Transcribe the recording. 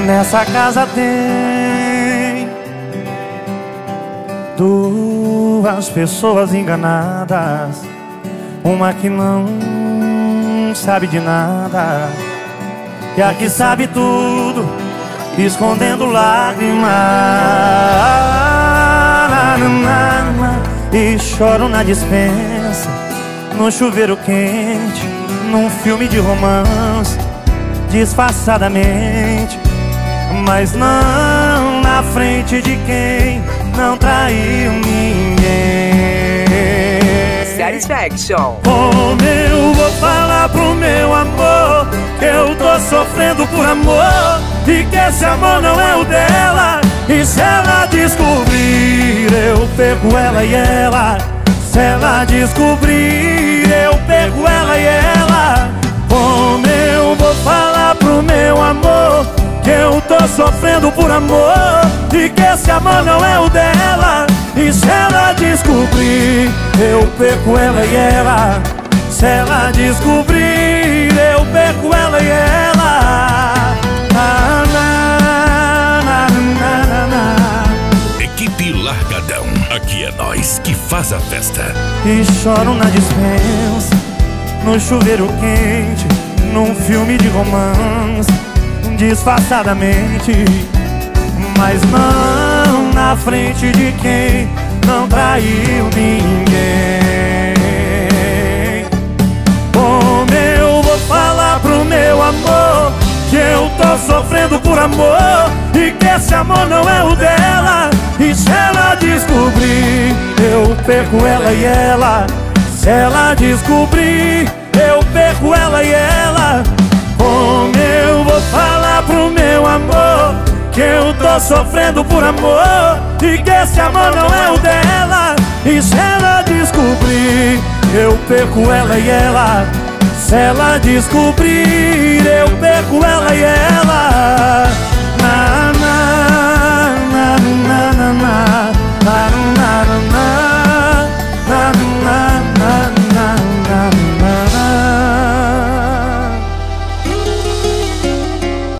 Nessa casa tem duas pessoas enganadas, uma que não sabe de nada e a que sabe tudo, escondendo lágrimas. E choro na dispensa, no chuveiro quente, num filme de romance, disfarçadamente, mas não na frente de quem não traiu ninguém. Satisfaction. Como eu vou falar pro meu amor que eu tô sofrendo por amor e que esse amor não é o dela? E se ela descobrir, eu pego ela e ela. Se ela descobrir, eu pego ela e ela. Como eu vou falar pro meu amor que eu tô sofrendo por amor e que esse amor não é o dela? E se ela descobrir, eu perco ela e ela. Se ela descobrir, eu perco ela e ela. Equipe Largadão, aqui é nós que faz a festa. E choro na dispensa, no chuveiro quente, num filme de romance, disfarçadamente, mas não na frente de quem não traiu ninguém. Como eu vou falar pro meu amor que eu tô sofrendo por amor e que esse amor não é o dela? E se ela descobrir, eu perco ela e ela. Se ela descobrir, eu perco ela e ela. Como eu vou falar pro meu amor que eu tô sofrendo por amor e que esse amor não é o dela? E se ela descobrir, eu perco ela e ela. Se ela descobrir, eu perco ela e ela.